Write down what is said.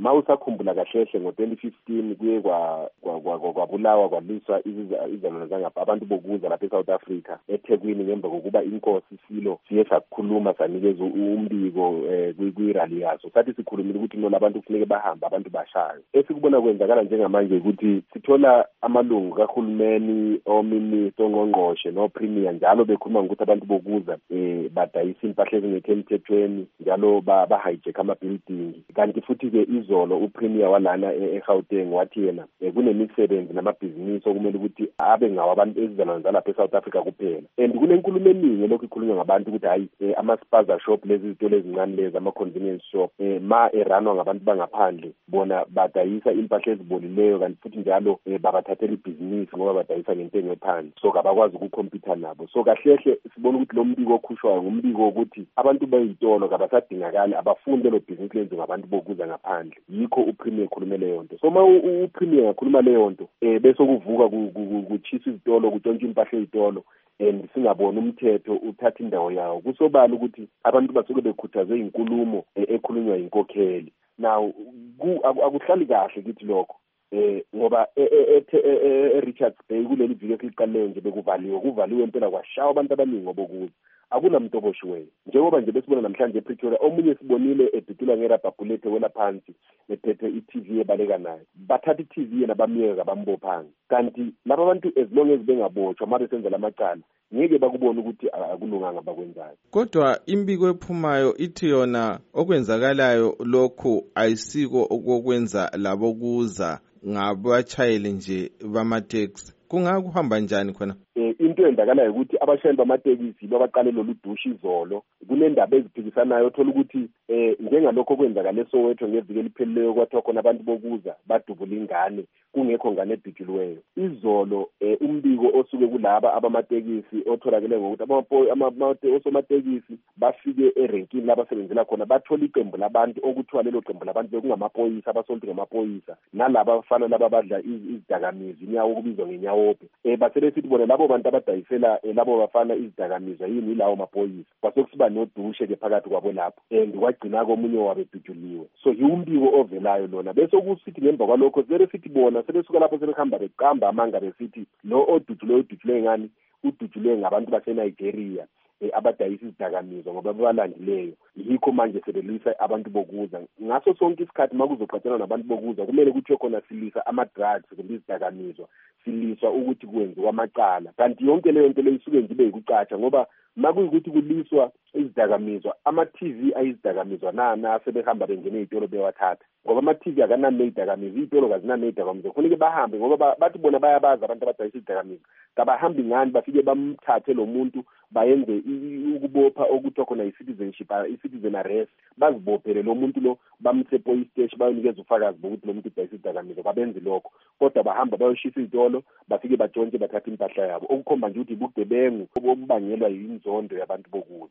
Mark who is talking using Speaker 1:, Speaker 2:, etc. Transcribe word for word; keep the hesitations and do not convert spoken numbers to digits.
Speaker 1: mawusakhumbula kahlehle ngo twenty fifteen kuye kwa kwabulawa kwaliswa izizalwane zangapha abantu bokuza lapha eSouth Africa eThekwini ngemva kokuba inkosi silo siye sakhuluma sanikeza umbiko kwi-rally yaso sathi sikhulumile ukuthi no labantu kufanele bahamba abantu bashayo. Esikubona kwenzakala njengamanje ukuthi sithola amalungu kahulumeni ominister ongqongqoshe no premier njalo bekhuluma ukuthi abantu bokuza eh badayisa impahla ezingekho emthethweni njalo ba hijack ama building. Kanti futhi ke izolo upremier walana eGauteng wathi yena kunemisebenzi namabhizinisi okumele ukuthi abe ngawo abantu ezizalwane zalapha eSouth Africa kuphela. And kunenkulumo eningi lokho ikhulunywa ngabantu ukuthi hayi ama spaza shop lezi izitolo ezincane lezi ama convenience shop ma eranwa ngabantu bangaphandle bona badayisa impahla ezibolileyo kanti futhi njalo babathathela ibhizinisi ngoba badayisa ngentengo ephansi so kabakwazi ukukhompyutha nabo. So kahlehle sibona ukuthi lo mbiko okhushwayo ngumbiko ukuthi abantu bayitolo kabasadingakala abafunde lo business lenze ngabantu bokuza ngaphandle. Yikho upremier ekhulume leyo nto. So ma upremier ngakhuluma leyo nto eh bese kuvuka kuchisa izitolo kutshontsha impahla ezitolo and singabona umthetho uthatha indawo yawo kusobala ukuthi abantu basuke bekhuthaze inkulumo ekhulunywa inkokheli. Now akuhlali kahle kithi lokho eh ngoba eRichards Bay kuleli viki eliqalene nje bekuvaliwe kuvaliwe impela kwashawa abantu abaningi ngobokuza akunamuntu oboshiweyo njengoba nje besibona namhlanje ePretoria omunye sibonile edutula ngerabhabhulethe wela phansi ephethe iT V ebaleka nayo bathatha iT V yena bamiyeka bambophanga kanti laba bantu as long as bengabotshwa mabe senza lamacala ngeke bakubona ukuthi akulunganga bakwenzayo.
Speaker 2: Kodwa imbiko ephumayo ithi yona okwenzakalayo lokho ayisiko okwenza labo kuza ngabachayeli nje bamateksi. Kungakuhamba njani khona?
Speaker 1: Eh into endakalayo ukuthi abashayeli bamatekisi babaqale lolu dushi izolo kunendaba eziphikisanayo othola ukuthi eh njengalokho kwenzakala eSoweto ngeviki eliphelileyo kwathiwa khona abantu bokuza badubula ingane kungekho ngane edutshulweyo. Izolo eh umbiko osuke kulaba abamatekisi otholakele ngokuthi amamoto osomatekisi bafike erenkini labasebenzela khona bathola iqembu labantu okuthiwa lelo qembu labantu bekungamapolisa abasolti ngamapolisa nalaba abafana laba badla izidakamizwa inyawo okubizwa ngenyawophe eh basebesithi bona labo bantu abadayisela labo bafana izidakamizwa yini ilawo mapolisa kwasekusiba nodushe ke phakathi kwabo lapho and kwagcina komunye wabe edutshuliwe. So yiwumbiko ovelayo lona bese kusithi ngemva kwalokho sele sithi bona sebesuka lapho sebehamba beqamba amanga besithi lo odutshule udutshule ngani udutshule ngabantu baseNigeria abadayisa izidakamizwa ngoba babalandileyo yikho manje sebelisa abantu bokuza ngaso sonke isikhathi makuzoqhatshelwa nabantu bokuza kumele kuthi khona silisa ama drugs kumbe izidakamizwa siliswa ukuthi kwenziwa amacala kanti yonke leyo nto leyisuke nje beyikucatsha ngoba makuyikuthi kuliswa izidakamizwa ama-T V ayizidakamizwa nana sebehamba bengene izitolo bewathatha ngoba ama-T V akanani nezidakamizwa izitolo kazinani nezidakamizwa kufanele bahambe ngoba bathi bona bayabaza abantu abadayisa izidakamizwa kabahambi ngani bafike bamthathe lo muntu bayenze ukubopha okuthiwa khona i-citizenship i-citizen arrest bazibophele lo muntu lo bamse police station bayonikeza ufakazi bokuthi lo muntu udayisa izidakamizwa babenze lokho kodwa bahamba bayoshisa izitolo bafike batshontshe bathatha impahla yabo okukhomba nje ukuthi bugebengu obubangelwa yinzondo yabantu bokuza.